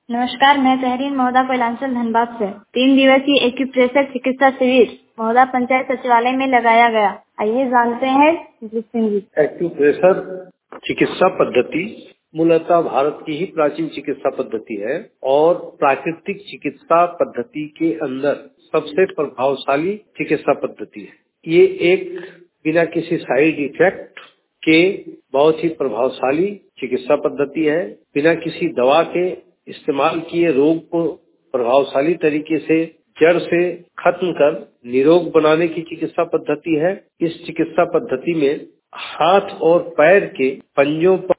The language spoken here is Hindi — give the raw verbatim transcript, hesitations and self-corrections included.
नमस्कार, मैं तहरीन महोदा पैलांचल धनबाद से। तीन दिवसीय एक्यूप्रेशर चिकित्सा शिविर महोदा पंचायत सचिवालय में लगाया गया। आइए जानते हैं जी सिंह जी। एक्यूप्रेशर चिकित्सा पद्धति मूलतः भारत की ही प्राचीन चिकित्सा पद्धति है और प्राकृतिक चिकित्सा पद्धति के अंदर सबसे प्रभावशाली चिकित्सा पद्धति है। ये एक बिना किसी साइड इफेक्ट के बहुत ही प्रभावशाली चिकित्सा पद्धति है। बिना किसी दवा के इस्तेमाल किए रोग को प्रभावशाली तरीके से जड़ से खत्म कर निरोग बनाने की चिकित्सा पद्धति है। इस चिकित्सा पद्धति में हाथ और पैर के पंजों पर